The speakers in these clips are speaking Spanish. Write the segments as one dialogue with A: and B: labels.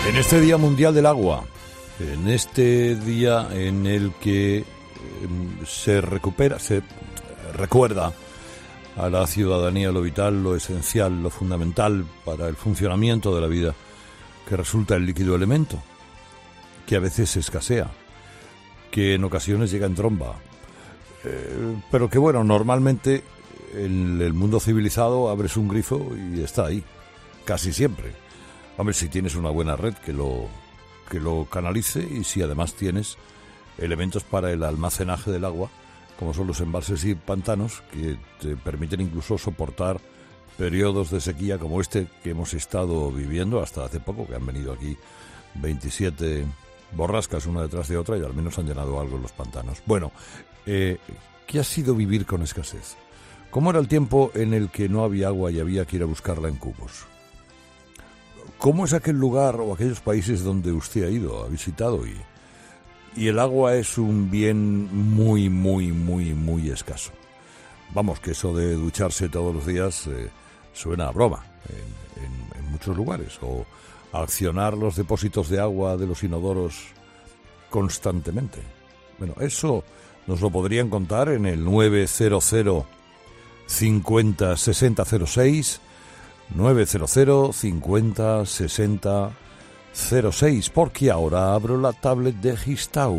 A: En este Día Mundial del Agua, en este día en el que se recuerda a la ciudadanía lo vital, lo esencial, lo fundamental para el funcionamiento de la vida, que resulta el líquido elemento, que a veces escasea, que en ocasiones llega en tromba, pero que bueno, normalmente en el mundo civilizado abres un grifo y está ahí, casi siempre. Hombre, si tienes una buena red que lo canalice y si además tienes elementos para el almacenaje del agua, como son los embalses y pantanos, que te permiten incluso soportar periodos de sequía como este que hemos estado viviendo hasta hace poco, que han venido aquí 27 borrascas una detrás de otra y al menos han llenado algo en los pantanos. Bueno, ¿qué ha sido vivir con escasez? ¿Cómo era el tiempo en el que no había agua y había que ir a buscarla en cubos? ¿Cómo es aquel lugar o aquellos países donde usted ha ido, ha visitado y el agua es un bien muy, muy, muy, muy escaso? Vamos, que eso de ducharse todos los días suena a broma en muchos lugares, o accionar los depósitos de agua de los inodoros constantemente. Bueno, eso nos lo podrían contar en el 900 50 60 06, 900 50 60 06, porque ahora abro la tablet de Gistau.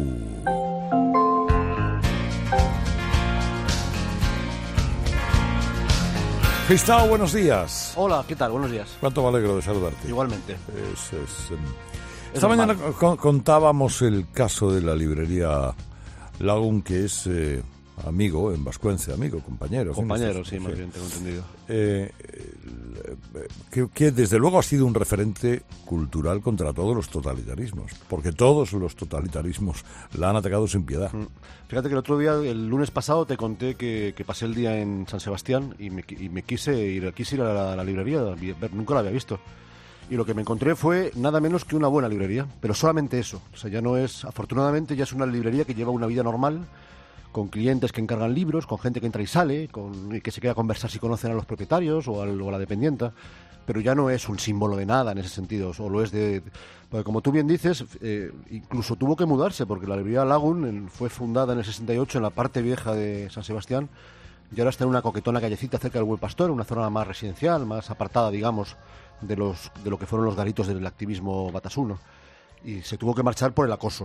A: Gistau, buenos días.
B: Hola, ¿qué tal? Buenos días.
A: Cuánto me alegro de saludarte.
B: Igualmente.
A: Esta mañana contábamos el caso de la librería Lagun, que es amigo, en vascuence, amigo, compañero.
B: Compañero, sí, más bien tengo entendido.
A: Que desde luego ha sido un referente cultural contra todos los totalitarismos, porque todos los totalitarismos la han atacado sin piedad.
B: Fíjate que el otro día, el lunes pasado, te conté que pasé el día en San Sebastián y me quise ir a la librería, nunca la había visto. Y lo que me encontré fue nada menos que una buena librería, pero solamente eso. O sea, ya no es, afortunadamente, ya es una librería que lleva una vida normal, con clientes que encargan libros, con gente que entra y sale, y que se queda a conversar si conocen a los propietarios o a la dependienta, pero ya no es un símbolo de nada en ese sentido, o lo es porque como tú bien dices, incluso tuvo que mudarse, porque la librería Lagun fue fundada en el 68 en la parte vieja de San Sebastián, y ahora está en una coquetona callecita cerca del Buen Pastor, una zona más residencial, más apartada, digamos, de lo que fueron los garitos del activismo batasuno. Y se tuvo que marchar por el acoso.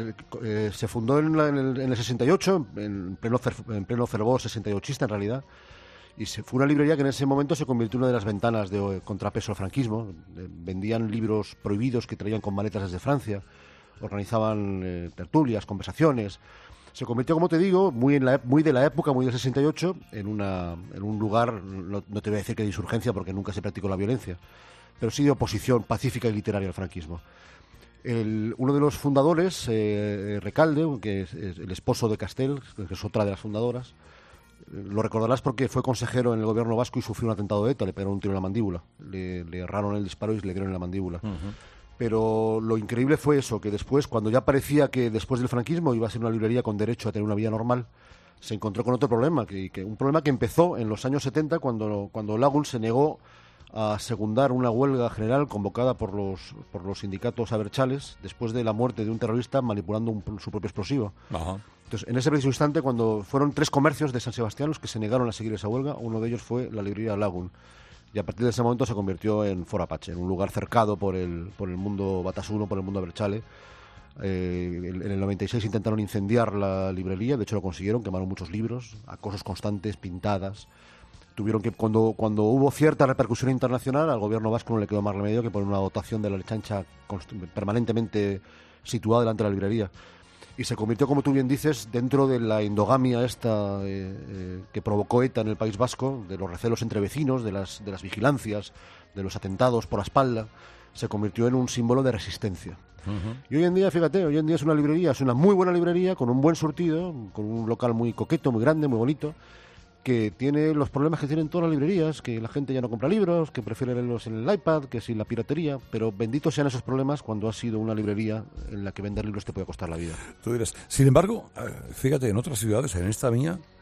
B: Se fundó en el 68, en pleno fervor 68ista en realidad, y fue una librería que en ese momento se convirtió en una de las ventanas de contrapeso al franquismo. Vendían libros prohibidos que traían con maletas desde Francia, organizaban tertulias, conversaciones. Se convirtió, como te digo, muy de la época, muy del 68, en un lugar, no te voy a decir que de insurgencia porque nunca se practicó la violencia, pero sí de oposición pacífica y literaria al franquismo. Uno de los fundadores, Recalde, que es el esposo de Castel, que es otra de las fundadoras, lo recordarás porque fue consejero en el gobierno vasco y sufrió un atentado de ETA, le pegaron un tiro en la mandíbula, le erraron el disparo y le dieron en la mandíbula. Uh-huh. Pero lo increíble fue eso, que después, cuando ya parecía que después del franquismo iba a ser una librería con derecho a tener una vida normal, se encontró con otro problema, un problema que empezó en los años 70 cuando Lagun se negó a secundar una huelga general convocada por los sindicatos abertzales después de la muerte de un terrorista manipulando su propio explosivo. Ajá. Entonces, en ese preciso instante, cuando fueron 3 comercios de San Sebastián los que se negaron a seguir esa huelga, uno de ellos fue la librería Lagun. Y a partir de ese momento se convirtió en Fort Apache, en un lugar cercado por el mundo batasuno, por el mundo abertzale. En el 96 intentaron incendiar la librería, de hecho lo consiguieron, quemaron muchos libros, acosos constantes, pintadas. Tuvieron que, cuando hubo cierta repercusión internacional, al gobierno vasco no le quedó más remedio que poner una dotación de la Lechancha permanentemente situada delante de la librería. Y se convirtió, como tú bien dices, dentro de la endogamia esta que provocó ETA en el País Vasco, de los recelos entre vecinos, de las vigilancias, de los atentados por la espalda, se convirtió en un símbolo de resistencia. Uh-huh. Y hoy en día, fíjate, es una librería, es una muy buena librería, con un buen surtido, con un local muy coqueto, muy grande, muy bonito, que tiene los problemas que tienen todas las librerías, que la gente ya no compra libros, que prefiere leerlos en el iPad, que sin la piratería, pero benditos sean esos problemas cuando has sido una librería en la que vender libros te puede costar la vida.
A: Tú dirás, sin embargo, fíjate, en otras ciudades, en esta mía,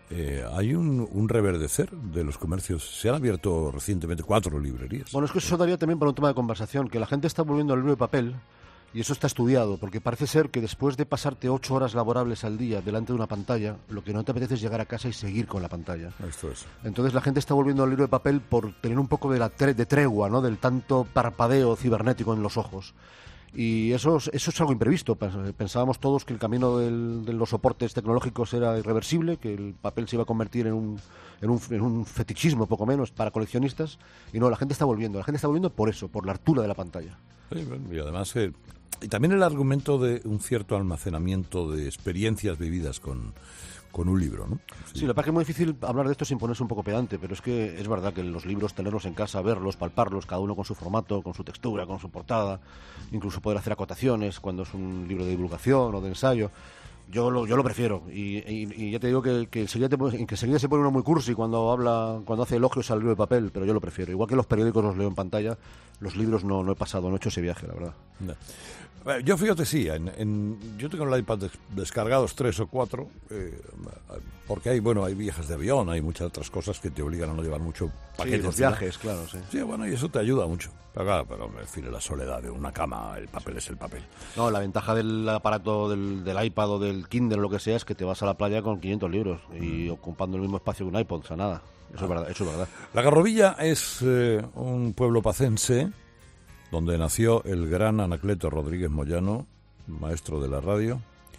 A: hay un reverdecer de los comercios. Se han abierto recientemente 4 librerías.
B: Bueno, es que eso daría también para un tema de conversación, que la gente está volviendo al libro de papel, y eso está estudiado, porque parece ser que después de pasarte 8 horas laborables al día delante de una pantalla, lo que no te apetece es llegar a casa y seguir con la pantalla.
A: Esto es.
B: Entonces la gente está volviendo al libro de papel por tener un poco de tregua, ¿no? Del tanto parpadeo cibernético en los ojos. Y eso es algo imprevisto. Pensábamos todos que el camino de los soportes tecnológicos era irreversible, que el papel se iba a convertir en un fetichismo, poco menos, para coleccionistas. Y no, la gente está volviendo. La gente está volviendo por eso, por la hartura de la pantalla.
A: Sí, bueno, y además, y también el argumento de un cierto almacenamiento de experiencias vividas con un libro, ¿no?
B: Sí, lo que pasa es que es muy difícil hablar de esto sin ponerse un poco pedante, pero es que es verdad que los libros, tenerlos en casa, verlos, palparlos, cada uno con su formato, con su textura, con su portada, incluso poder hacer acotaciones cuando es un libro de divulgación o de ensayo, yo lo prefiero. Y ya te digo que enseguida se pone uno muy cursi cuando hace elogios al libro de papel, pero yo lo prefiero. Igual que los periódicos los leo en pantalla, los libros no he pasado, no he hecho ese viaje, la verdad.
A: No. Yo fíjate, sí, yo tengo el iPad descargados 3 o 4, porque hay viajes de avión, hay muchas otras cosas que te obligan a no llevar mucho paquete.
B: Sí, los viajes, claro, sí.
A: Sí, bueno, y eso te ayuda mucho. Pero claro, en fin, la soledad de una cama, el papel es el papel.
B: No, la ventaja del aparato del iPad o del Kindle o lo que sea es que te vas a la playa con 500 libros y ocupando el mismo espacio que un iPod, o sea, nada. Eso es verdad.
A: La Garrovilla es un pueblo pacense donde nació el gran Anacleto Rodríguez Moyano, maestro de la radio,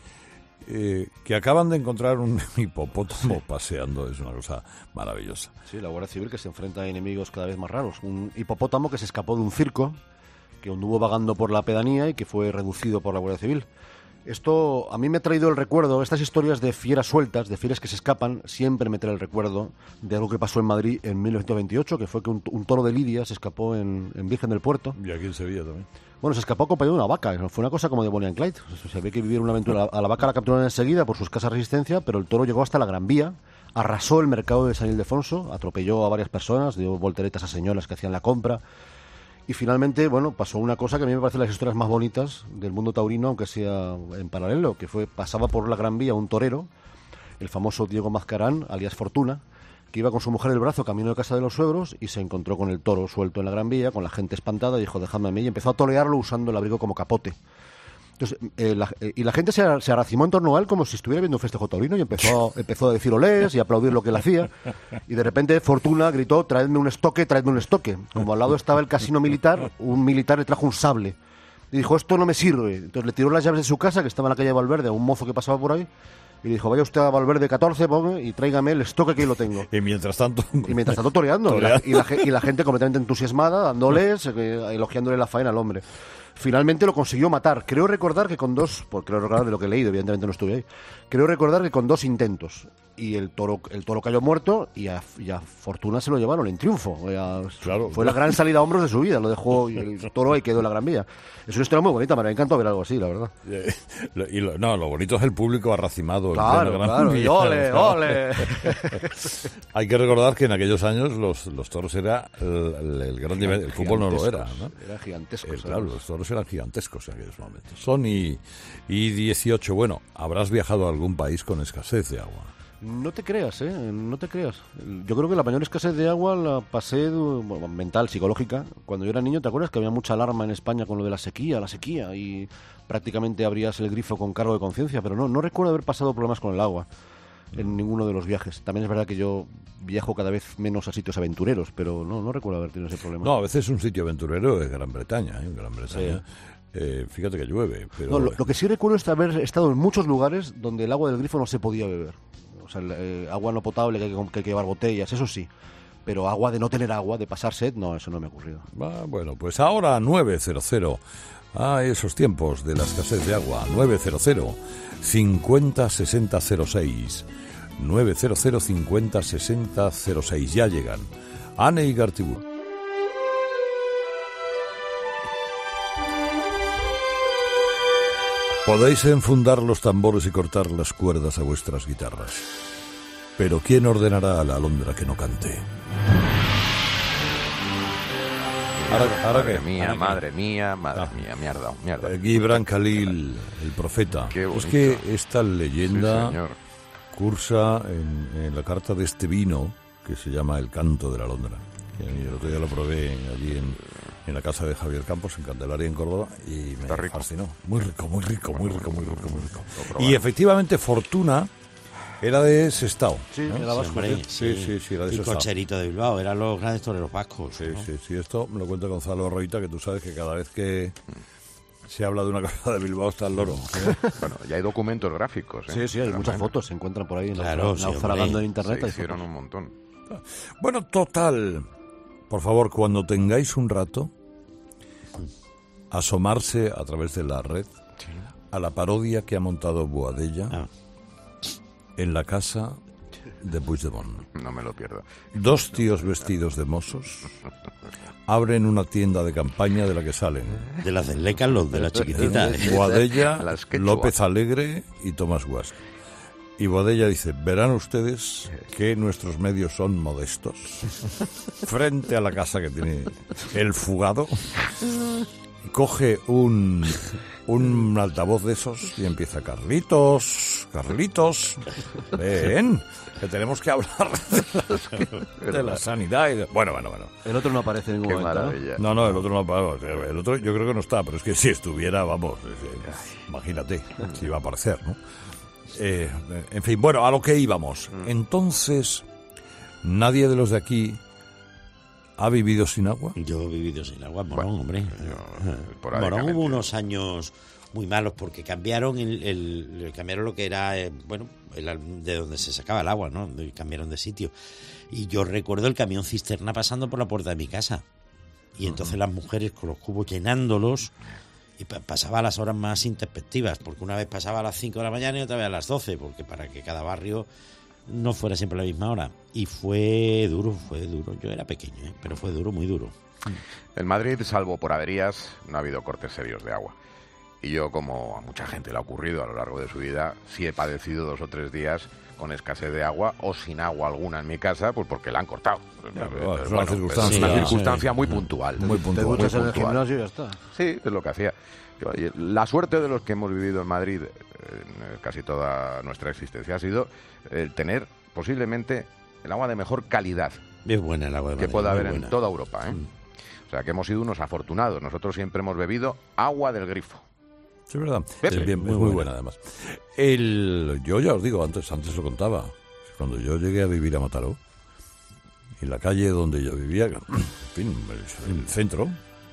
A: que acaban de encontrar un hipopótamo paseando. Es una cosa maravillosa.
B: Sí, la Guardia Civil que se enfrenta a enemigos cada vez más raros. Un hipopótamo que se escapó de un circo, que anduvo vagando por la pedanía y que fue reducido por la Guardia Civil. Esto a mí me ha traído el recuerdo, estas historias de fieras sueltas, de fieras que se escapan, siempre me trae el recuerdo de algo que pasó en Madrid en 1928, que fue que un toro de Lidia se escapó en Virgen del Puerto.
A: Y aquí en Sevilla también.
B: Bueno, se escapó acompañado de una vaca, fue una cosa como de Bonnie and Clyde. Se ve que vivieron una aventura. A la vaca la capturaron enseguida por su escasa resistencia, pero el toro llegó hasta la Gran Vía, arrasó el mercado de San Ildefonso, atropelló a varias personas, dio volteretas a señoras que hacían la compra. Y finalmente, bueno, pasó una cosa que a mí me parece las historias más bonitas del mundo taurino, aunque sea en paralelo, que pasaba por la Gran Vía un torero, el famoso Diego Mascarán, alias Fortuna, que iba con su mujer del brazo camino de casa de los suegros y se encontró con el toro suelto en la Gran Vía, con la gente espantada, y dijo, déjame a mí, y empezó a torearlo usando el abrigo como capote. Entonces, la gente se arracimó en torno a él como si estuviera viendo un festejo taurino y empezó a decir olés y a aplaudir lo que él hacía. Y de repente Fortuna gritó, traedme un estoque. Como al lado estaba el casino militar, un militar le trajo un sable. Y dijo, esto no me sirve. Entonces le tiró las llaves de su casa, que estaba en la calle de Valverde, a un mozo que pasaba por ahí. Y le dijo, vaya usted a Valverde 14, y tráigame el estoque que yo lo tengo.
A: Y mientras tanto
B: toreando. Y la gente completamente entusiasmada, dándoles, elogiándole la faena al hombre. Finalmente lo consiguió matar. Creo recordar que creo recordar de lo que he leído, evidentemente no estuve ahí. Creo recordar que con 2 intentos. Y el toro cayó muerto y a Fortuna se lo llevaron en triunfo. Fue la gran salida a hombros de su vida. Lo dejó y el toro ahí quedó en la Gran Vía. Es una historia muy bonita, me encantó ver algo así, la verdad.
A: Lo bonito es el público arracimado.
B: Claro, y ole.
A: Hay que recordar que en aquellos años los toros era el gran nivel, el fútbol no lo era, ¿no?
B: Eran gigantescos.
A: Claro, los toros eran gigantescos en aquellos momentos. Son y 18. Bueno, habrás viajado a algún país con escasez de agua.
B: No te creas, no te creas. Yo creo que la mayor escasez de agua la pasé mental, psicológica. Cuando yo era niño, ¿te acuerdas que había mucha alarma en España con lo de la sequía, y prácticamente abrías el grifo con cargo de conciencia? Pero no recuerdo haber pasado problemas con el agua en ninguno de los viajes. También es verdad que yo viajo cada vez menos a sitios aventureros, pero no recuerdo haber tenido ese problema.
A: No, a veces un sitio aventurero es Gran Bretaña, Sí. Fíjate que llueve. Pero...
B: No, lo que sí recuerdo es haber estado en muchos lugares donde el agua del grifo no se podía beber. O sea, agua no potable, que hay que llevar botellas, eso sí. Pero agua de no tener agua, de pasar sed, no, eso no me ha ocurrido.
A: Bueno, pues ahora 900. Esos tiempos de la escasez de agua. 900 50 60 06. 900 50 60 06. Ya llegan Anne y Gartibú. Podéis enfundar los tambores y cortar las cuerdas a vuestras guitarras. Pero ¿quién ordenará a la alondra que no cante?
C: Madre mía, mierda.
A: Gibran Khalil, el profeta.
C: Qué bonito.
A: Es que esta leyenda
C: Sí, señor.
A: cursa en la carta de este vino que se llama El Canto de la Alondra. El otro día lo probé allí en la casa de Javier Campos, en Candelaria, en Córdoba, y me fascinó. Muy rico, muy rico, muy rico, muy rico, muy rico. Y efectivamente, Fortuna era de Sestao.
B: Sí,
A: ¿no?
B: era vasco.
A: Sí, era de
C: Y
A: Sestao.
C: Cocherito de Bilbao, eran los grandes toreros vascos.
A: Sí,
C: ¿no?
A: sí, esto me lo cuenta Gonzalo Roita, que tú sabes que cada vez que se habla de una cosa de Bilbao está el loro.
D: Bueno, ya hay documentos gráficos.
B: Sí, hay muchas fotos, se encuentran por ahí naufragando en internet.
D: Se hicieron un montón.
A: Bueno, total, por favor, cuando tengáis un rato, asomarse a través de la red a la parodia que ha montado Boadella en la casa de Puigdemont.
D: No me lo pierdo.
A: Dos tíos vestidos de mozos abren una tienda de campaña de la que salen
C: De las del Lecan, los de la chiquitita.
A: Boadella,
D: Las quechua.
A: López Alegre y Tomás Guas. Y Boadella dice, verán ustedes que nuestros medios son modestos. Frente a la casa que tiene el fugado, coge un altavoz de esos y empieza, Carlitos, ven, que tenemos que hablar de la sanidad. Bueno.
B: El otro no aparece en ningún
D: Qué
B: momento, ¿no?
D: maravilla.
A: No, el otro no, el otro yo creo que no está, pero es que si estuviera, vamos, imagínate, si iba a aparecer, ¿no? En fin, bueno, a lo que íbamos. Entonces, nadie de los de aquí ha vivido sin agua.
C: Yo he vivido sin agua, Morón, hombre.
D: Esporádicamente.
C: Morón hubo unos años muy malos porque cambiaron cambiaron lo que era, de donde se sacaba el agua, ¿no? Cambiaron de sitio. Y yo recuerdo el camión cisterna pasando por la puerta de mi casa. Y entonces las mujeres con los cubos llenándolos, y pasaba a las horas más introspectivas, porque una vez pasaba a las 5 de la mañana y otra vez a las 12, porque para que cada barrio no fuera siempre a la misma hora. Y fue duro. Yo era pequeño, pero fue duro, muy duro.
D: En Madrid, salvo por averías, no ha habido cortes serios de agua. Y yo, como a mucha gente le ha ocurrido a lo largo de su vida, sí he padecido 2 o 3 días con escasez de agua o sin agua alguna en mi casa, pues porque la han cortado.
A: Es una circunstancia.
D: Es una circunstancia muy puntual.
A: Muy
B: Te
A: puntual.
B: duchas en el
D: puntual.
B: gimnasio y ya está.
D: Sí, es lo que hacía. La suerte de los que hemos vivido en Madrid casi toda nuestra existencia ha sido el tener posiblemente el agua de mejor calidad
C: Es buena el agua de
D: que
C: Madrid,
D: pueda
C: muy
D: haber en
C: buena.
D: toda Europa. O sea, que hemos sido unos afortunados. Nosotros siempre hemos bebido agua del grifo.
A: Sí, es verdad.
D: Pepe.
A: Es muy buena además. Yo ya os digo, antes lo contaba, cuando yo llegué a vivir a Mataró, en la calle donde yo vivía, en fin, en el centro,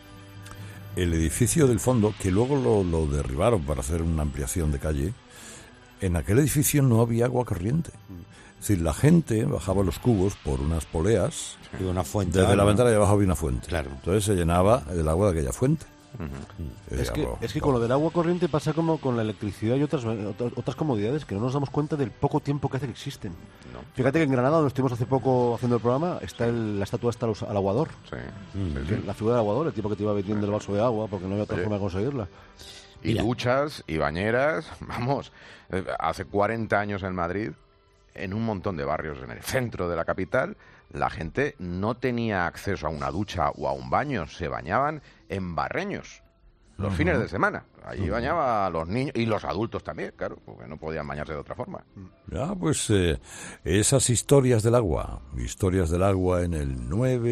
A: el edificio del fondo, que luego lo derribaron para hacer una ampliación de calle, en aquel edificio no había agua corriente. Es decir, la gente bajaba los cubos por unas poleas,
C: Y una fuente.
A: desde la
C: ¿no?
A: ventana de abajo había una fuente.
C: Claro.
A: Entonces se llenaba el agua de aquella fuente.
B: Es que con lo del agua corriente pasa como con la electricidad y otras comodidades que no nos damos cuenta del poco tiempo que hace que existen.
D: No.
B: Fíjate que en Granada, donde estuvimos hace poco haciendo el programa, está la estatua al aguador.
D: Sí.
B: La figura del aguador, el tipo que te iba vendiendo el vaso de agua porque no había otra
D: Oye.
B: forma de conseguirla.
D: Y
C: Mira.
D: duchas y bañeras, vamos, hace 40 años en Madrid, en un montón de barrios en el centro de la capital, la gente no tenía acceso a una ducha o a un baño, se bañaban en barreños los fines de semana. Allí bañaba a los niños y los adultos también, claro, porque no podían bañarse de otra forma.
A: Ya, pues esas historias del agua en el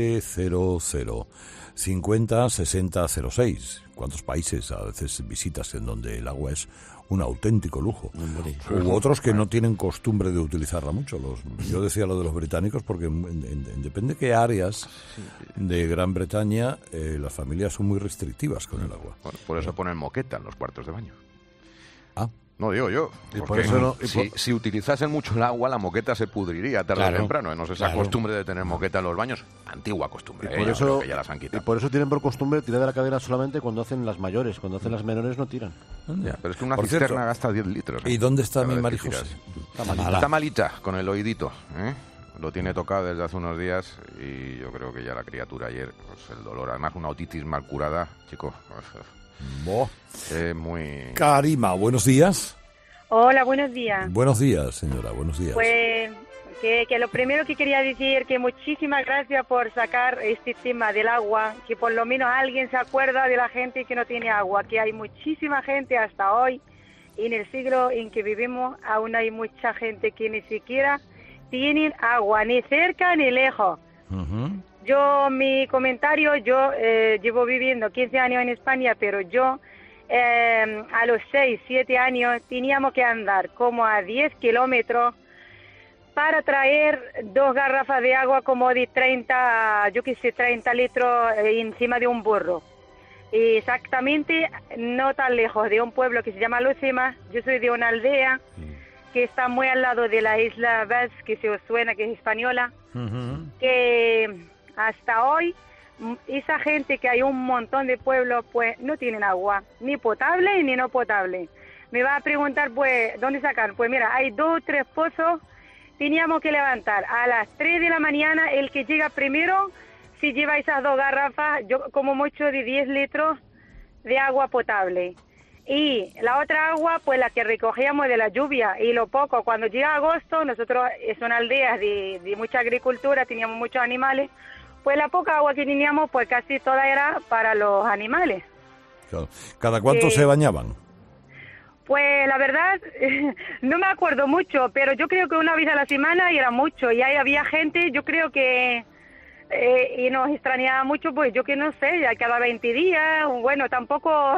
A: 900 50 60 06. ¿Cuántos países a veces visitas en donde el agua es un auténtico lujo?
C: Hombre.
A: U otros que no tienen costumbre de utilizarla mucho. Yo decía lo de los británicos porque depende de qué áreas de Gran Bretaña las familias son muy restrictivas con el agua.
D: Bueno, por eso ponen moqueta en los cuartos de baño.
A: Ah,
D: No digo yo.
B: Y por
D: Porque
B: eso no- y
D: si utilizasen mucho el agua, la moqueta se pudriría tarde
C: Claro,
D: o temprano. No es esa
C: claro.
D: costumbre de tener moqueta en los baños. Antigua costumbre.
B: Y por
D: Yo
B: eso-
D: creo que ya las han
B: Y
D: quitado.
B: por eso tienen por costumbre tirar de la cadera solamente cuando hacen las mayores. Cuando hacen las menores no tiran.
D: Ya, pero es que una
A: Por
D: cisterna
A: cierto,
D: gasta 10 litros.
A: ¿y dónde está
D: Cada
A: mi
D: vez que
A: Marijose?
D: tiras. Está malita, con el oídito. Lo tiene tocado desde hace unos días y yo creo que ya la criatura ayer, pues el dolor, además una otitis mal curada, chico,
A: Boh.
D: es muy...
A: Karima, buenos días.
E: Hola, buenos días.
A: Buenos días, señora, buenos días.
E: Pues que lo primero que quería decir que muchísimas gracias por sacar este tema del agua, que por lo menos alguien se acuerda de la gente que no tiene agua, que hay muchísima gente hasta hoy en el siglo en que vivimos aún hay mucha gente que ni siquiera tienen agua, ni cerca ni lejos. Yo, mi comentario, yo llevo viviendo 15 años en España, pero yo a los 6, 7 años teníamos que andar como a 10 kilómetros para traer 2 garrafas de agua como de 30 litros encima de un burro. Exactamente, no tan lejos de un pueblo que se llama Lucema. Yo soy de una aldea que está muy al lado de la isla Vaz, que se os suena, que es española, que hasta hoy esa gente, que hay un montón de pueblos, pues no tienen agua, ni potable ni no potable. Me va a preguntar, pues, ¿dónde sacan? Pues mira, hay 2 o 3 pozos. Teníamos que levantar a las 3 de la mañana, el que llega primero, si lleva esas 2 garrafas, yo como mucho de 10 litros de agua potable. Y la otra agua, pues la que recogíamos de la lluvia, y lo poco, cuando llega agosto, nosotros es una aldea de mucha agricultura, teníamos muchos animales, pues la poca agua que teníamos, pues casi toda era para los animales.
A: Claro. ¿Cada cuánto se bañaban?
E: Pues la verdad, no me acuerdo mucho, pero yo creo que una vez a la semana era mucho, y ahí había gente, yo creo que, y nos extrañaba mucho, pues yo que no sé, ya cada 20 días, bueno, tampoco,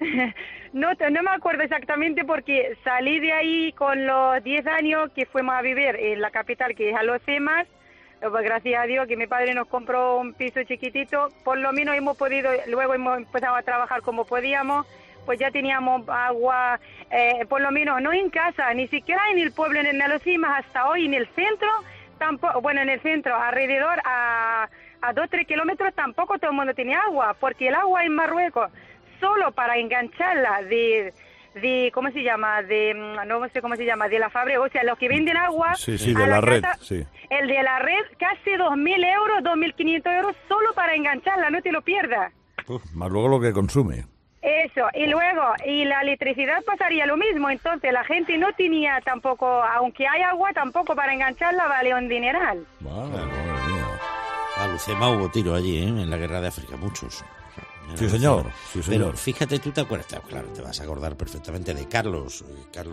E: no me acuerdo exactamente, porque salí de ahí con los 10 años que fuimos a vivir en la capital, que es Alhucemas. Pues gracias a Dios que mi padre nos compró un piso chiquitito, por lo menos hemos podido, luego hemos empezado a trabajar como podíamos, pues ya teníamos agua, por lo menos no en casa, ni siquiera en el pueblo, en Alhucemas, hasta hoy en el centro, tampoco, bueno, en el centro, alrededor a 2 o 3 kilómetros tampoco todo el mundo tenía agua, porque el agua en Marruecos, solo para engancharla de ¿cómo se llama? No sé cómo se llama, de la fábrica, o sea, los que venden agua.
A: Sí, de la red, sí.
E: El de la red, casi 2.000 euros, 2.500 euros, solo para engancharla, no te lo pierdas.
A: Más luego lo que consume.
E: Eso, y luego, y la electricidad pasaría lo mismo, entonces la gente no tenía tampoco, aunque hay agua, tampoco para engancharla vale un dineral.
A: Madre mía.
C: A Lucema hubo tiro allí, en la guerra de África, muchos.
A: Sí, señor. Sí, señor.
C: Pero fíjate, tú te acuerdas, claro, te vas a acordar perfectamente de Carlos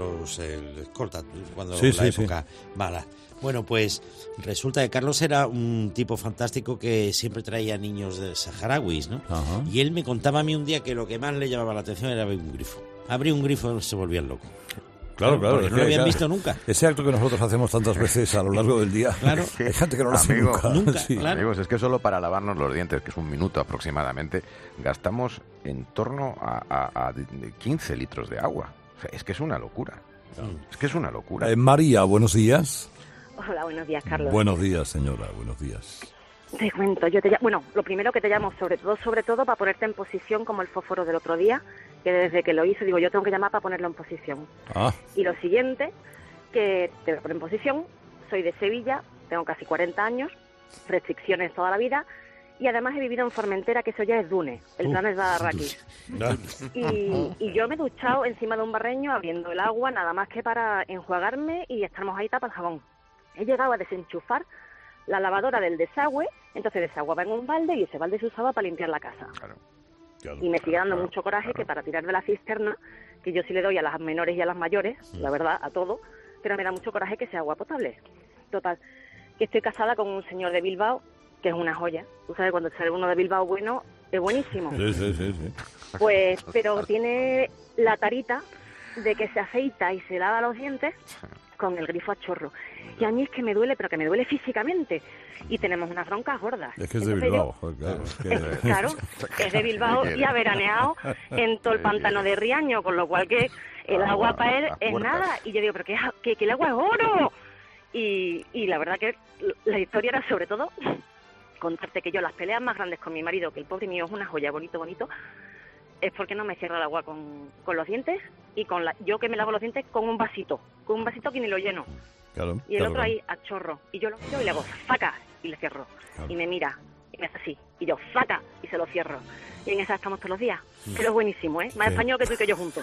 C: el escolta, cuando la época mala. Bueno, pues resulta que Carlos era un tipo fantástico que siempre traía niños de saharauis, ¿no? Ajá. Y él me contaba a mí un día que lo que más le llamaba la atención era abrir un grifo. Abrir un grifo se volvía loco.
A: Claro.
C: Porque no lo habían visto nunca.
A: Ese acto que nosotros hacemos tantas veces a lo largo del día.
C: Claro.
A: Hay gente que no lo hace nunca.
C: Sí. Claro.
D: Amigos, es que solo para lavarnos los dientes, que es un minuto aproximadamente, gastamos en torno a 15 litros de agua. O sea, es que es una locura. Es que es una locura.
A: María, buenos días.
F: Hola, buenos días, Carlos.
A: Buenos días, señora, buenos días.
F: Te cuento, bueno, lo primero que te llamo sobre todo para ponerte en posición como el fósforo del otro día, que desde que lo hice digo, yo tengo que llamar para ponerlo en posición. Y lo siguiente, que te voy a poner en posición, soy de Sevilla, tengo casi 40 años, restricciones toda la vida, y además he vivido en Formentera, que eso ya es Dune, el plan es Barraquís. Y yo me he duchado encima de un barreño abriendo el agua, nada más que para enjuagarme y estar mojadita para el jabón. He llegado a desenchufar la lavadora del desagüe, entonces desaguaba en un balde y ese balde se usaba para limpiar la casa. Y me sigue dando mucho coraje que para tirar de la cisterna, que yo sí le doy a las menores y a las mayores, la verdad, a todo, pero me da mucho coraje que sea agua potable. Total, que estoy casada con un señor de Bilbao, que es una joya. Tú sabes, cuando sale uno de Bilbao bueno, es buenísimo.
A: Sí.
F: Pues, pero tiene la tarita de que se afeita y se lava los dientes con el grifo a chorro. Y a mí es que me duele, pero que me duele físicamente. Y tenemos unas broncas gordas.
A: Es que es de Bilbao.
F: Claro, es de Bilbao y ha veraneado en todo el pantano de Riaño, con lo cual que el agua para él es nada. Y yo digo, pero que el agua es oro. Y la verdad que la historia era sobre todo contarte que yo las peleas más grandes con mi marido, que el pobre mío es una joya, bonito, es porque no me cierra el agua con los dientes y yo que me lavo los dientes con un vasito que ni lo lleno.
A: Claro,
F: y el otro ahí a chorro. Y yo lo miro y le hago ¡faca! Y le cierro. Claro. Y me mira y me hace así. Y yo ¡faca! Y se lo cierro. Y en esa estamos todos los días. Pero es buenísimo, ¿eh? Más español que tú y que yo juntos.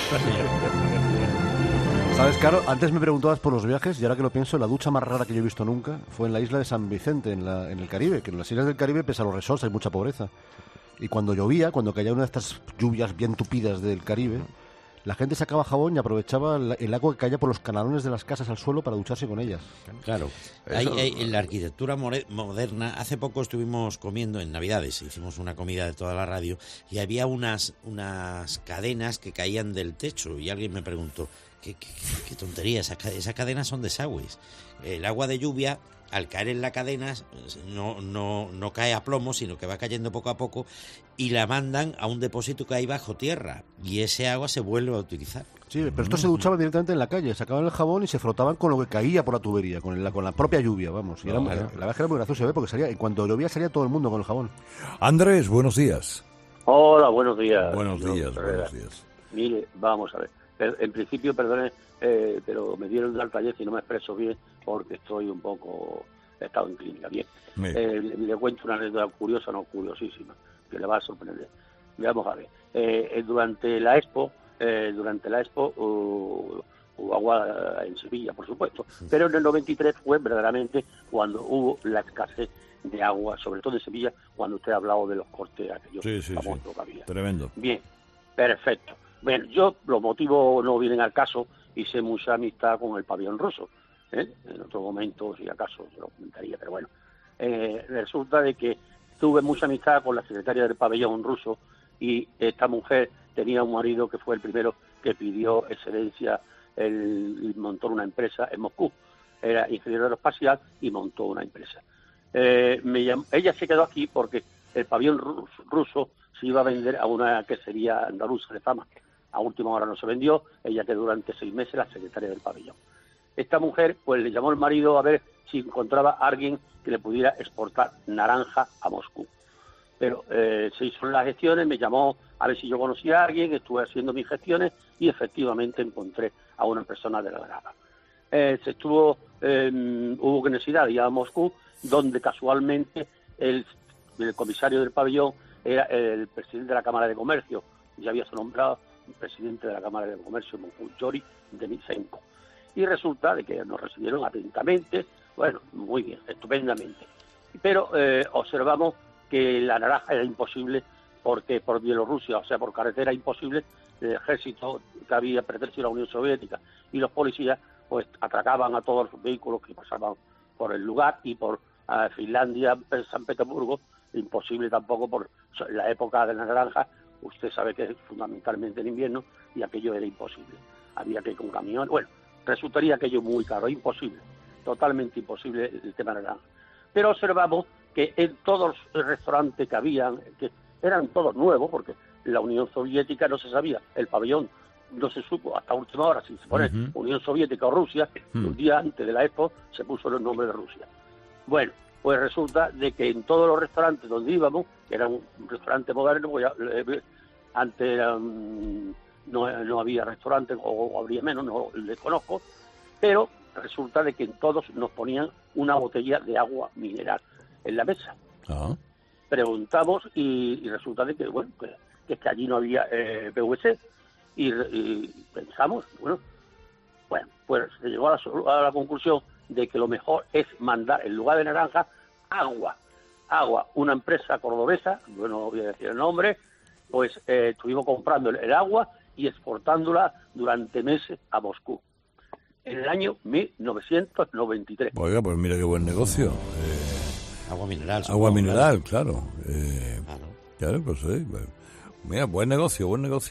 B: ¿Sabes, Caro? Antes me preguntabas por los viajes y ahora que lo pienso, la ducha más rara que yo he visto nunca fue en la isla de San Vicente, en el Caribe. Que en las islas del Caribe, pese a los resorts, hay mucha pobreza. Y cuando llovía, cuando caía una de estas lluvias bien tupidas del Caribe, la gente sacaba jabón y aprovechaba el agua que caía por los canalones de las casas al suelo para ducharse con ellas.
C: Claro, en la arquitectura moderna, hace poco estuvimos comiendo en Navidades, hicimos una comida de toda la radio y había unas cadenas que caían del techo y alguien me preguntó, qué tontería, esas cadenas son desagües. El agua de lluvia, al caer en la cadena, no cae a plomo, sino que va cayendo poco a poco y la mandan a un depósito que hay bajo tierra y ese agua se vuelve a utilizar.
B: Sí, pero estos se duchaban directamente en la calle, sacaban el jabón y se frotaban con lo que caía por la tubería, con la propia lluvia, vamos. Y la verdad que era muy gracioso, porque salía, y cuando llovía salía todo el mundo con el jabón.
A: Andrés, buenos días.
G: Hola, buenos días.
A: Buenos días.
G: Mire, vamos a ver. En principio, perdone, pero me dieron de alta ayer y no me expreso bien porque estoy un poco... He estado en clínica, bien. Le cuento una anécdota curiosa, no curiosísima, que le va a sorprender. Vamos a ver. Durante la Expo hubo agua en Sevilla, por supuesto, pero en el 93 fue verdaderamente cuando hubo la escasez de agua, sobre todo en Sevilla, cuando usted ha hablado de los cortes aquellos famosos que había.
A: Tremendo.
G: Bien, perfecto. Bueno, yo, los motivos no vienen al caso, hice mucha amistad con el pabellón ruso. En otro momento, si acaso, se lo comentaría, pero bueno. Resulta de que tuve mucha amistad con la secretaria del pabellón ruso y esta mujer tenía un marido que fue el primero que pidió excedencia y montó una empresa en Moscú. Era ingeniero aeroespacial y montó una empresa. Ella se quedó aquí porque el pabellón ruso se iba a vender a una quesería andaluza de fama. A última hora no se vendió, ella quedó durante 6 meses la secretaria del pabellón. Esta mujer pues le llamó al marido a ver si encontraba a alguien que le pudiera exportar naranja a Moscú. Pero se hizo las gestiones, me llamó a ver si yo conocía a alguien, estuve haciendo mis gestiones y efectivamente encontré a una persona de la grada. Hubo necesidad de ir a Moscú, donde casualmente el comisario del pabellón era el presidente de la Cámara de Comercio, ya había nombrado presidente de la Cámara de Comercio, Yuri Denisenko. Y resulta de que nos recibieron atentamente, bueno, muy bien, estupendamente. Pero observamos que la naranja era imposible porque por Bielorrusia, o sea, por carretera imposible, el ejército que había pertenecido a la Unión Soviética y los policías pues atracaban a todos los vehículos que pasaban por el lugar y por Finlandia, San Petersburgo, imposible tampoco por la época de la naranja. Usted sabe que es fundamentalmente en invierno y aquello era imposible. Había que ir con camión. Bueno, resultaría aquello muy caro, imposible, totalmente imposible el tema de la naranja. Pero observamos que en todos los restaurantes que habían, que eran todos nuevos, porque la Unión Soviética no se sabía, el pabellón no se supo hasta última hora si se pone Unión Soviética o Rusia, un día antes de la Expo se puso el nombre de Rusia. Bueno, pues resulta de que en todos los restaurantes donde íbamos, que era un restaurante moderno, pues antes no había restaurantes o habría menos, no desconozco, pero resulta de que en todos nos ponían una botella de agua mineral en la mesa. Preguntamos y resulta de que, bueno, que es que allí no había PVC y pensamos, bueno, pues se llegó a la conclusión de que lo mejor es mandar en lugar de naranja agua. Una empresa cordobesa, bueno, no voy a decir el nombre, pues estuvimos comprando el agua y exportándola durante meses a Moscú en el año 1993.
A: Oiga, pues mira qué buen negocio.
C: Agua mineral.
A: Agua mineral, claro. Claro, pues mira, buen negocio.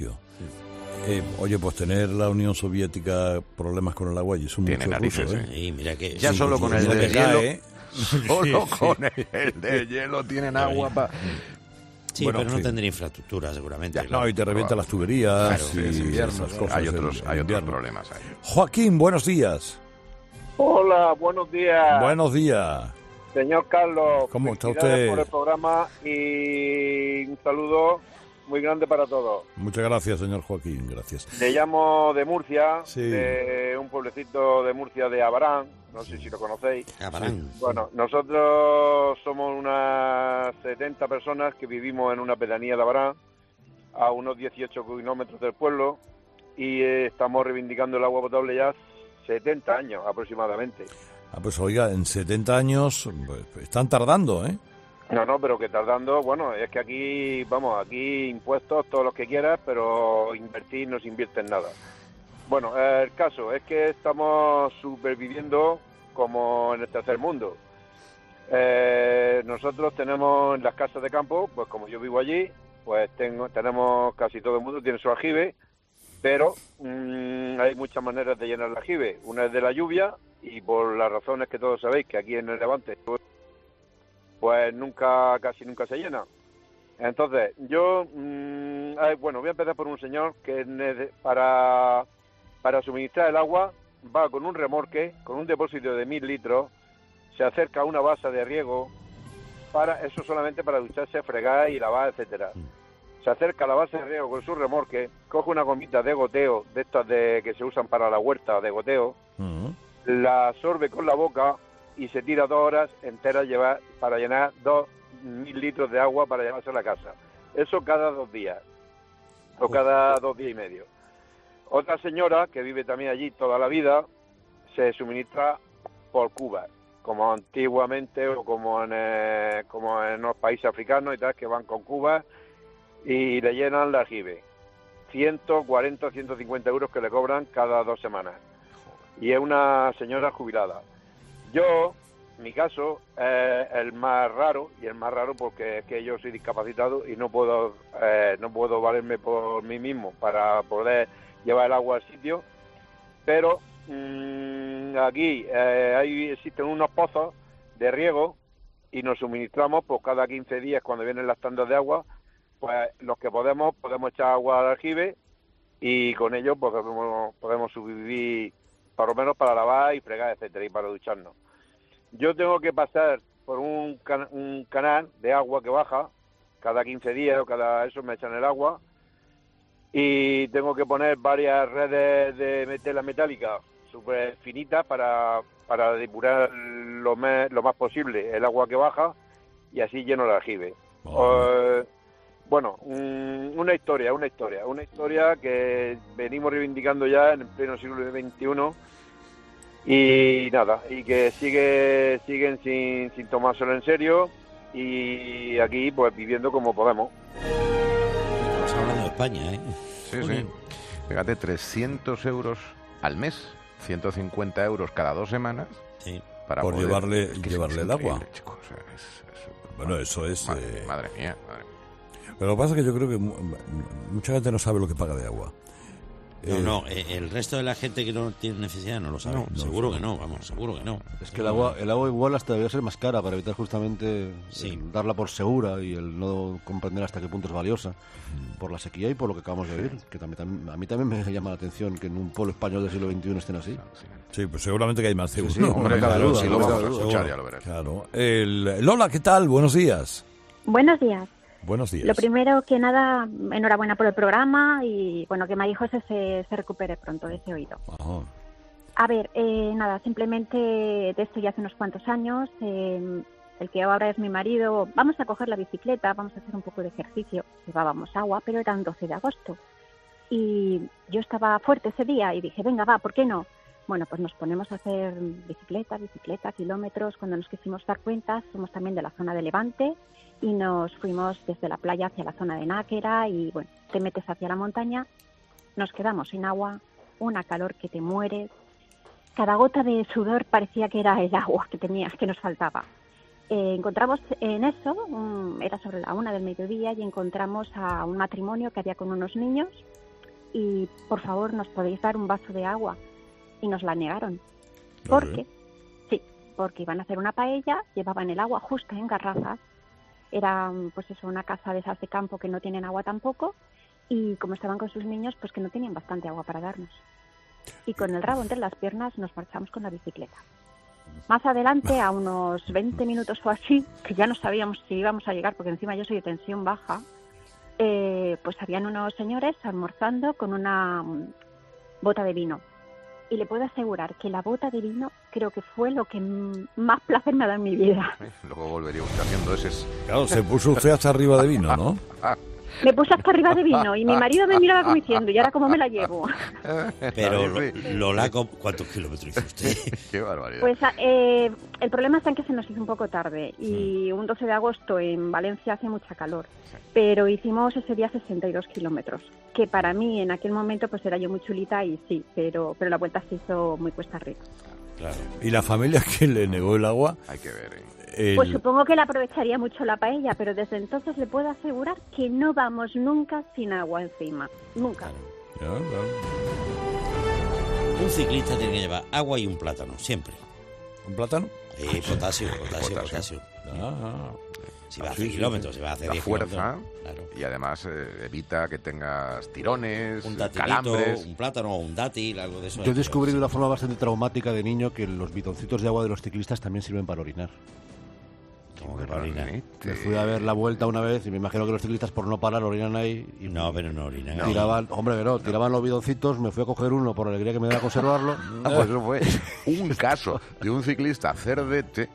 A: Oye, pues tener la Unión Soviética problemas con el agua y es un
D: tiene narices,
A: ruso,
C: Sí, mira que
D: ya solo con el de hielo, solo con el de hielo tienen agua para...
C: Sí, bueno, pero no tendría infraestructura seguramente.
A: Ya, no, y te revienta las tuberías
D: claro,
A: y esas cosas.
D: Hay otros problemas ahí.
A: Joaquín, buenos días.
H: Hola, buenos días.
A: Buenos días.
H: Señor Carlos,
A: ¿cómo está usted?
H: Por el programa y un saludo muy grande para todos.
A: Muchas gracias, señor Joaquín, gracias.
H: Le llamo de Murcia, de un pueblecito de Murcia de Abarán, no sé si lo conocéis.
C: Abarán.
H: Bueno, nosotros somos unas 70 personas que vivimos en una pedanía de Abarán, a unos 18 kilómetros del pueblo, y estamos reivindicando el agua potable ya 70 años aproximadamente.
A: Pues oiga, en 70 años están tardando, ¿eh?
H: No, pero que tardando, bueno, es que aquí impuestos todos los que quieras, pero invertir no se invierte en nada. Bueno, el caso es que estamos superviviendo como en el tercer mundo. Nosotros tenemos en las casas de campo, pues como yo vivo allí, pues tenemos casi todo el mundo tiene su aljibe, pero hay muchas maneras de llenar el aljibe. Una es de la lluvia, y por las razones que todos sabéis, que aquí en el Levante pues casi nunca se llena. Entonces, yo, voy a empezar por un señor que para suministrar el agua va con un remorque, con un depósito de 1000 litros, se acerca a una base de riego, eso solamente para ducharse, fregar y lavar, etcétera. Se acerca a la base de riego con su remorque, coge una gomita de goteo, de estas que se usan para la huerta de goteo, la absorbe con la boca y se tira 2 horas enteras para llenar 2000 litros de agua para llevarse a la casa. Eso cada 2 días, o cada 2 días y medio. Otra señora, que vive también allí toda la vida, se suministra por cubas, como antiguamente o como en los países africanos y tal, que van con cubas y le llenan el aljibe. 140 o 150 euros que le cobran cada 2 semanas. Y es una señora jubilada. Yo, mi caso, es el más raro, y el más raro porque es que yo soy discapacitado y no puedo valerme por mí mismo para poder llevar el agua al sitio, pero aquí existen unos pozos de riego y nos suministramos pues cada 15 días cuando vienen las tandas de agua, pues los que podemos echar agua al aljibe y con ello pues podemos sobrevivir por lo menos para lavar y fregar, etcétera, y para ducharnos. Yo tengo que pasar por un canal de agua que baja cada 15 días o cada eso me echan el agua y tengo que poner varias redes de tela metálica súper finitas para depurar lo más posible el agua que baja y así lleno el aljibe. Una historia que venimos reivindicando ya en el pleno siglo XXI y nada, y que siguen sin tomárselo en serio y aquí pues viviendo como podemos.
C: Estamos hablando de España, ¿eh?
D: Sí. Fíjate, 300 euros al mes, 150 euros cada 2 semanas.
C: Sí.
D: Para
A: por llevarle el agua.
D: Chicos,
A: bueno, eso es...
D: Madre mía.
A: Pero lo que pasa es que yo creo que mucha gente no sabe lo que paga de agua.
C: El resto de la gente que no tiene necesidad no lo sabe. Seguro que no.
B: Es que el agua igual hasta debería ser más cara para evitar justamente darla por segura y el no comprender hasta qué punto es valiosa por la sequía y por lo que acabamos de vivir, que también a mí también me llama la atención que en un pueblo español del siglo XXI estén así.
A: Sí, pues seguramente que hay más seguro.
B: Sí, hombre, claro, si lo vamos a
D: escuchar ya lo verás.
A: Claro. Lola, ¿qué tal? Buenos días.
I: Buenos días.
A: Buenos días.
I: Lo primero que nada, enhorabuena por el programa y bueno, que María José se recupere pronto de ese oído.
A: Ajá.
I: A ver, nada, simplemente de esto ya hace unos cuantos años, el que ahora es mi marido, vamos a coger la bicicleta, vamos a hacer un poco de ejercicio, llevábamos agua, pero era un 12 de agosto y yo estaba fuerte ese día y dije, venga, va, ¿por qué no? Bueno, pues nos ponemos a hacer bicicleta, kilómetros, cuando nos quisimos dar cuenta, somos también de la zona de Levante, y nos fuimos desde la playa hacia la zona de Náquera y bueno, te metes hacia la montaña, nos quedamos sin agua, una calor que te muere, cada gota de sudor parecía que era el agua que nos faltaba. Encontramos en eso, era sobre la 1 del mediodía y encontramos a un matrimonio que había con unos niños y por favor nos podéis dar un vaso de agua y nos la negaron. Porque iban a hacer una paella, llevaban el agua justo en garrafas. Era pues eso, una casa de esas de campo que no tienen agua tampoco y como estaban con sus niños pues que no tenían bastante agua para darnos y con el rabo entre las piernas nos marchamos con la bicicleta. Más adelante, a unos 20 minutos o así, que ya no sabíamos si íbamos a llegar porque encima yo soy de tensión baja, pues habían unos señores almorzando con una bota de vino y le puedo asegurar que la bota de vino creo que fue lo que más placer me ha dado en mi vida.
D: Luego volveríamos haciendo ese.
A: Claro, se puso usted hasta arriba de vino, ¿no?
I: Me puse hasta arriba de vino y mi marido me miraba como diciendo, ¿y ahora cómo me la llevo?
C: Pero, Lola, ¿cuántos kilómetros hizo usted?
D: Qué barbaridad.
I: Pues el problema está en que se nos hizo un poco tarde y un 12 de agosto en Valencia hace mucha calor, pero hicimos ese día 62 kilómetros, que para mí en aquel momento pues era yo muy chulita y sí, pero la vuelta se hizo muy cuesta arriba.
A: Claro. ¿Y la familia que le negó el agua?
D: Hay que ver,
I: Pues supongo que le aprovecharía mucho la paella, pero desde entonces le puedo asegurar que no vamos nunca sin agua encima. Nunca.
A: Claro.
C: Un ciclista tiene que llevar agua y un plátano, siempre.
A: ¿Un plátano?
C: Potasio. Si va a hacer kilómetros, si va a hacer 10
D: fuerza,
C: kilómetros. Claro.
D: Y además evita que tengas tirones,
C: Un datilito,
D: calambres.
C: un plátano o un dátil, algo de eso.
B: Yo descubrí de una forma bastante traumática de niño que los bidoncitos de agua de los ciclistas también sirven para orinar.
C: ¿Cómo que para orinar?
B: Me fui a ver la vuelta una vez y me imagino que los ciclistas por no parar orinan ahí. Y
C: no, pero no orinan.
B: Tiraban, tiraban los bidoncitos, me fui a coger uno por alegría que me da conservarlo.
D: Pues eso fue un caso de un ciclista cerdete.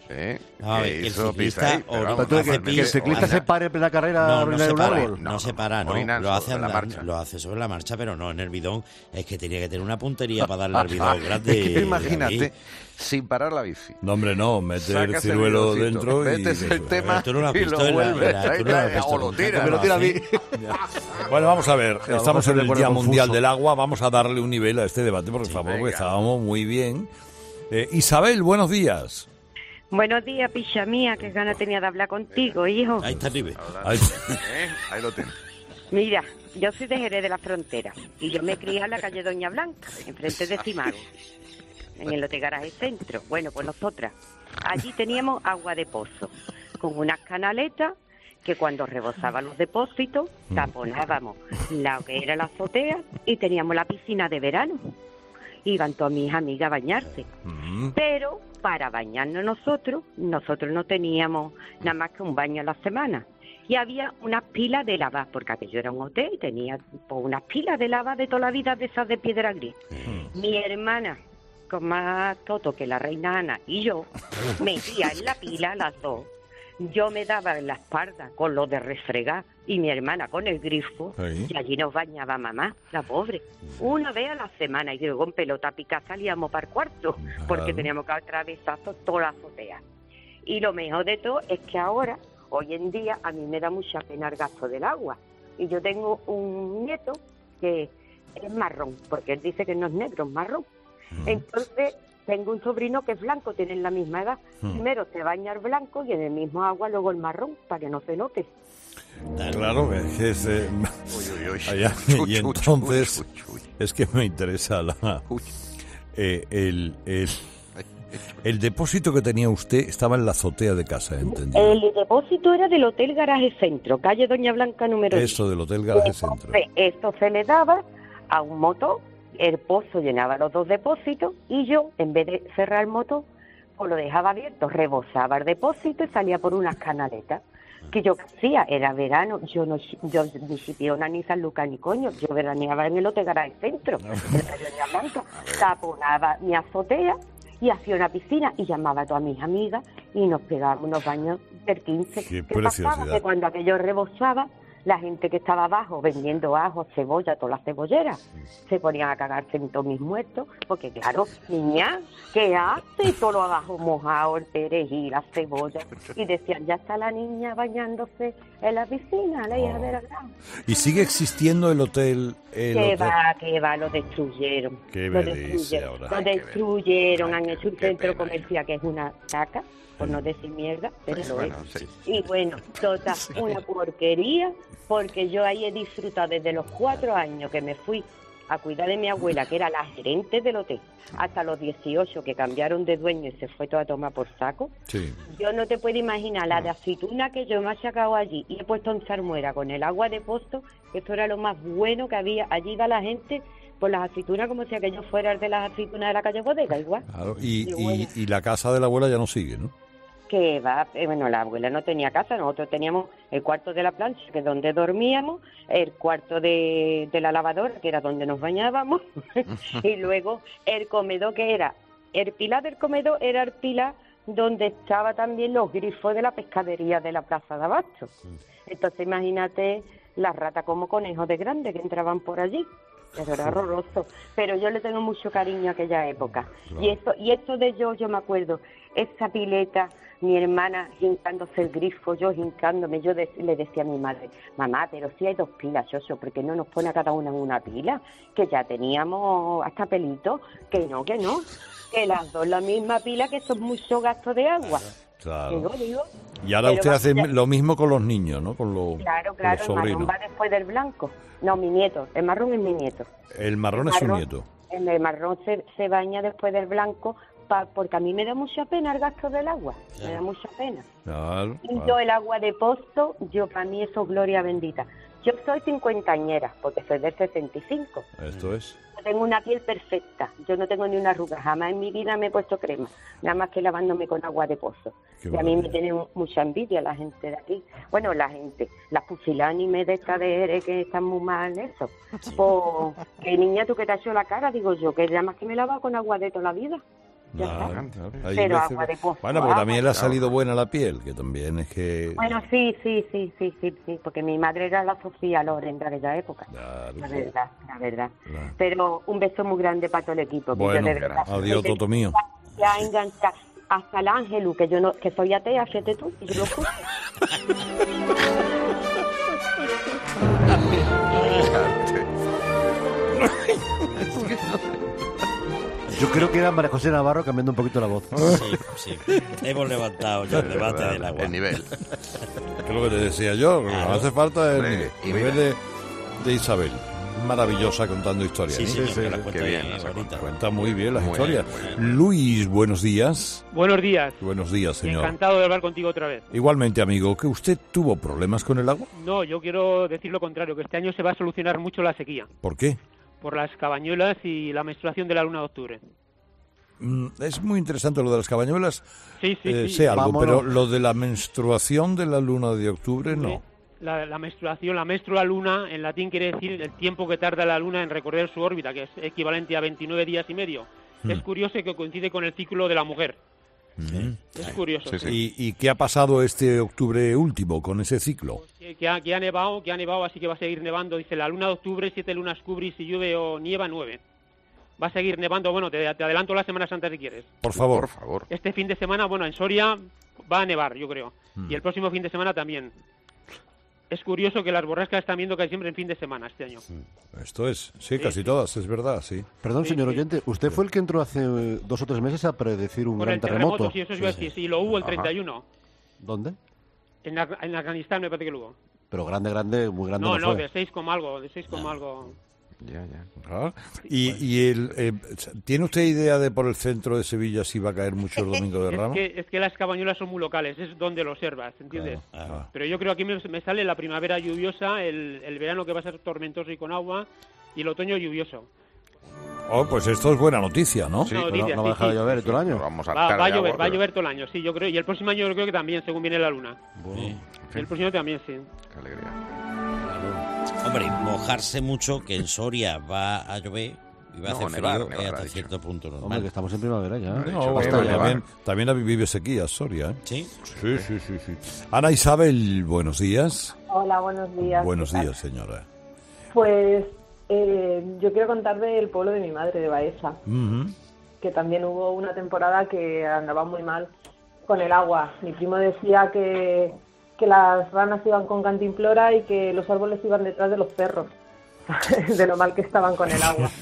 C: El ciclista
B: que el ciclista se pare en plena carrera
C: no se para, lo hace
D: sobre la marcha.
C: Lo hace sobre la marcha, pero no en el bidón. Es que tenía que tener una puntería para darle al bidón grande.
D: Es que imagínate, sin parar la bici.
A: No, hombre, no, meter el ciruelo dentro y...
D: Metes el tema
C: tú no lo has
D: y
C: visto
D: lo vuelves
C: o
D: lo tiras.
B: Me lo tira a mí.
A: Bueno, vamos a ver, estamos en el Día Mundial
B: confuso
A: del Agua, vamos a darle un nivel a este debate, por favor, porque estábamos muy bien. Isabel, buenos días.
J: Buenos días, picha mía, qué ganas tenía de hablar contigo, hijo.
C: Ahí está Ribe.
D: Ahí lo tienes.
J: Mira, yo soy de Jerez de la Frontera y yo me crié en la calle Doña Blanca, enfrente de Cimago, en el Hotel Garaje Centro. Bueno, pues nosotras, allí teníamos agua de pozo, con unas canaletas que cuando rebosaban los depósitos, taponábamos lo que era la azotea y teníamos la piscina de verano. Iban todas mis amigas a bañarse. Pero para bañarnos nosotros no teníamos nada más que un baño a la semana. Y había unas pilas de lava, porque aquello era un hotel y tenía pues, unas pilas de lava de toda la vida de esas de piedra gris. Mi hermana, con más toto que la reina Ana, y yo, metía en la pila las dos. Yo me daba en la espalda con lo de refregar y mi hermana con el grifo y allí nos bañaba mamá, la pobre, una vez a la semana y luego en pelota pica salíamos para el cuarto porque teníamos que atravesar toda la azotea. Y lo mejor de todo es que ahora, hoy en día, a mí me da mucha pena el gasto del agua y yo tengo un nieto que es marrón, porque él dice que no es negro, es marrón. Entonces tengo un sobrino que es blanco, tienen la misma edad. Primero se baña el blanco y en el mismo agua luego el marrón, para que no se note.
A: Claro, es que es... allá, y entonces es que me interesa el depósito que tenía usted estaba en la azotea de casa, ¿entendido?
J: El depósito era del Hotel Garaje Centro, calle Doña Blanca número 10.
A: Eso, del Hotel Garaje Centro.
J: Esto se le daba a un motor. El pozo llenaba los dos depósitos y yo, en vez de cerrar el motor, pues lo dejaba abierto, rebosaba el depósito y salía por unas canaletas. Que yo hacía, era verano, yo ni Chipiona ni San Lucas ni coño, yo veraneaba en el Hotel Garaje Centro, en la Doña Blanca, taponaba mi azotea y hacía una piscina y llamaba a todas mis amigas y nos pegábamos unos baños del 15.
A: Qué
J: pasaba?
A: preciosidad.
J: Que cuando aquello rebosaba, la gente que estaba abajo vendiendo ajo, cebolla, todas las cebolleras, se ponían a cagarse en todos mis muertos, porque claro, niña, ¿qué hace? Todo lo abajo mojado, el perejil, la cebolla, y decían, ya está la niña bañándose en la piscina, la hija de la gran.
A: ¿Y sigue existiendo el hotel?
J: Que va, lo destruyeron. Lo destruyeron, han hecho un centro comercial que es una caca, por no decir mierda, pero lo es.
D: Sí.
J: Y bueno, toda una porquería, porque yo ahí he disfrutado desde los 4 años que me fui a cuidar de mi abuela, que era la gerente del hotel, hasta los 18 que cambiaron de dueño y se fue toda a tomar por saco.
A: Sí.
J: Yo no te puedo imaginar la de aceituna que yo me he sacado allí y he puesto en salmuera con el agua de pozo, que eso era lo más bueno que había. Allí iba la gente por las aceitunas como si aquello fuera el de las aceitunas de la calle Bodega, igual.
A: Claro, y la casa de la abuela ya no sigue, ¿no?
J: Que va, bueno, la abuela no tenía casa, nosotros teníamos el cuarto de la plancha, que es donde dormíamos, el cuarto de la lavadora, que era donde nos bañábamos, y luego el comedor, que era, el pilar del comedor era el pilar donde estaba también los grifos de la pescadería de la Plaza de Abasto. Entonces imagínate las ratas como conejos de grande que entraban por allí. Pero era horroroso. Pero yo le tengo mucho cariño a aquella época. Claro. Y esto de yo me acuerdo, esa pileta, mi hermana hincándose el grifo, yo hincándome, yo le decía a mi madre, mamá, pero si hay 2 pilas, Xoxo, ¿por qué no nos pone a cada una en una pila? Que ya teníamos hasta pelito, que no, que las 2 la misma pila, que eso es mucho gasto de agua.
A: Claro. Digo, y ahora usted hace lo mismo con los niños, ¿no?
J: Claro, el marrón va después del blanco. No, mi nieto, el marrón es mi nieto.
A: El marrón es su nieto.
J: El marrón se baña después del blanco, porque a mí me da mucha pena el gasto del agua, me da mucha pena.
A: Claro.
J: Y yo el agua de pozo, para mí eso es gloria bendita. Yo soy 50añera, porque soy del 65.
A: Esto es.
J: Yo tengo una piel perfecta, yo no tengo ni una arruga, jamás en mi vida me he puesto crema, nada más que lavándome con agua de pozo. Y a mí me tiene mucha envidia la gente de aquí. Bueno, las pusilánimes de esta de Jerez que están muy mal en eso. Sí. Pues, que niña, tú que te has hecho la cara, digo yo, que nada más que me lava con agua de toda la vida.
A: Claro.
J: Pero agua de pozo.
A: Bueno, porque también le ha salido buena la piel, que también es que...
J: Bueno, sí, porque mi madre era la Sofía Loren de aquella época. Claro. La verdad. Claro. Pero un beso muy grande para todo el equipo.
A: Bueno, adiós, Toto mío.
J: Ya engancha hasta el Ángelu, que soy atea, fíjate tú, y yo lo puse.
B: Yo creo que era María José Navarro cambiando un poquito la voz.
C: Sí. Hemos levantado ya el debate del agua.
D: El nivel.
A: Que es lo que te decía yo, claro. Hace falta el nivel de Isabel. Maravillosa contando historias.
C: Sí,
D: qué bien.
A: Cuenta muy bien las historias. Bien. Luis, buenos días.
K: Buenos días.
A: Buenos días, señor.
K: Encantado de hablar contigo otra vez.
A: Igualmente, amigo. ¿Que usted tuvo problemas con el agua?
K: No, yo quiero decir lo contrario, que este año se va a solucionar mucho la sequía.
A: ¿Por qué?
K: Por las cabañuelas y la menstruación de la luna de octubre.
A: Es muy interesante lo de las cabañuelas.
K: Sí.
A: Sé algo, vámonos. Pero lo de la menstruación de la luna de octubre, no.
K: La menstruación, la menstrua luna, en latín quiere decir el tiempo que tarda la luna en recorrer su órbita, que es equivalente a 29 días y medio. Es curioso que coincide con el ciclo de la mujer. Es curioso.
A: Sí. ¿Y qué ha pasado este octubre último con ese ciclo?
K: Que ha nevado, así que va a seguir nevando. Dice, la luna de octubre, 7 lunas cubris, si llueve o nieva, 9. Va a seguir nevando. Bueno, te adelanto las Semanas Santas si quieres.
A: Por favor.
K: Este fin de semana, en Soria va a nevar, yo creo. Y el próximo fin de semana también. Es curioso que las borrascas están viendo casi siempre en fin de semana este año.
A: Esto es, casi todas, es verdad, sí.
B: Perdón, señor oyente, ¿usted fue el que entró hace 2 o 3 meses a predecir un gran terremoto?
K: Sí, eso iba a decir, sí, lo hubo el 31.
B: ¿Dónde?
K: En Afganistán me parece que lo hubo.
B: Pero grande, muy grande
K: no
B: fue.
K: De 6, algo.
B: Ya.
A: ¿Tiene usted idea de por el centro de Sevilla si va a caer mucho el Domingo de Ramos?
K: Es que las cabañuelas son muy locales, es donde lo observas, ¿entiendes? Claro. Pero yo creo que aquí me sale la primavera lluviosa, el verano que va a ser tormentoso y con agua, y el otoño lluvioso.
A: Oh, pues esto es buena noticia, ¿no?
B: Sí, no va a dejar de llover todo el año.
K: Va a llover todo el año, sí, yo creo. Y el próximo año yo creo que también, según viene la luna.
A: Bueno,
K: sí. Y el próximo también, sí.
D: Qué alegría.
C: Hombre, mojarse mucho, que en Soria va a llover y va a hacer frío, hasta cierto punto normal.
B: Hombre, que estamos en primavera ya.
A: También vive sequía, Soria, ¿eh?
C: ¿Sí?
A: Sí. Ana Isabel, buenos días.
L: Hola, buenos días.
A: Buenos días, señora.
L: Pues yo quiero contar del pueblo de mi madre, de Baeza, que también hubo una temporada que andaba muy mal con el agua. Mi primo decía que las ranas iban con cantimplora y que los árboles iban detrás de los perros, de lo mal que estaban con el agua.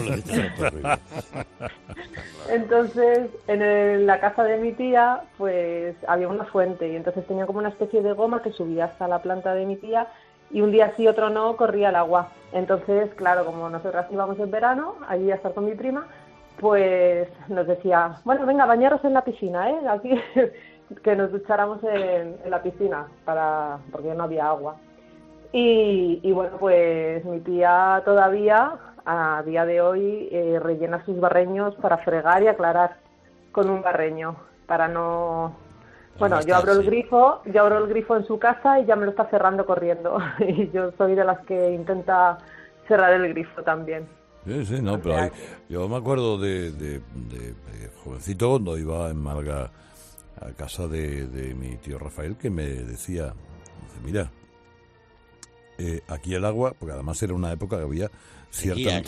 L: Entonces, en la casa de mi tía, pues había una fuente y entonces tenía como una especie de goma que subía hasta la planta de mi tía y un día sí, otro no, corría el agua. Entonces, claro, como nosotras íbamos en verano, allí a estar con mi prima, pues nos decía, bueno, venga, bañaros en la piscina, aquí... que nos ducháramos en la piscina porque no había agua. Y bueno, pues mi tía todavía, a día de hoy, rellena sus barreños para fregar y aclarar con un barreño, para no... Bueno, yo abro el grifo en su casa y ya me lo está cerrando corriendo. Y yo soy de las que intenta cerrar el grifo también.
A: Sí, no, pero yo me acuerdo de jovencito cuando iba en Málaga a casa de mi tío Rafael, que me decía, mira, aquí el agua, porque además era una época que había ciertamente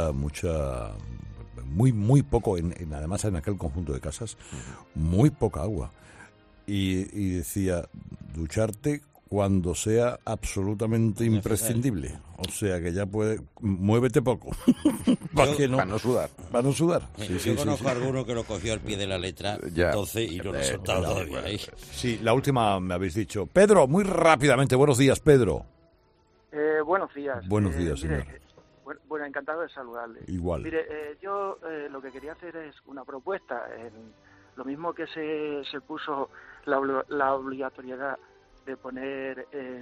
A: muy poco, además en aquel conjunto de casas, muy poca agua. Y decía, ducharte cuando sea absolutamente imprescindible. O sea que ya muévete poco.
D: Para no sudar.
A: Para no sudar.
C: Yo conozco a alguno que lo cogió al pie de la letra, entonces, y no lo he soltado todavía.
A: Sí, la última me habéis dicho. Pedro, muy rápidamente, buenos días, Pedro.
M: Buenos días.
A: Buenos días, señor.
M: Bueno, encantado de saludarle.
A: Igual.
M: Mire, yo lo que quería hacer es una propuesta. Lo mismo que se puso la obligatoriedad de poner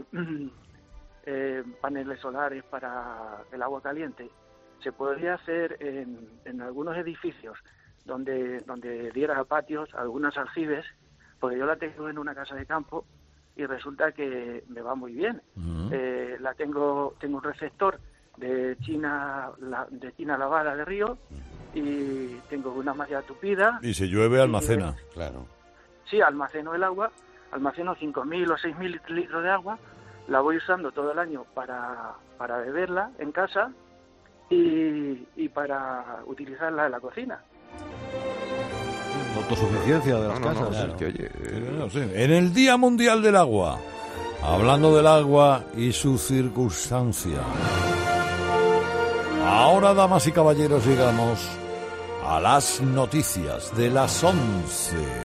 M: paneles solares para el agua caliente, se podría hacer en algunos edificios donde diera patios, algunos aljibes, porque yo la tengo en una casa de campo y resulta que me va muy bien. Tengo un receptor de China lavada de río y tengo una malla tupida.
A: Y si llueve, almacena.
C: Claro.
M: Sí, almaceno el agua, almaceno 5.000 o 6.000 litros de agua, la voy usando todo el año para beberla en casa y para utilizarla en la cocina.
B: Autosuficiencia de las casas.
A: Claro. En el Día Mundial del Agua, hablando del agua y su circunstancia. Ahora, damas y caballeros, llegamos a las noticias de las 11.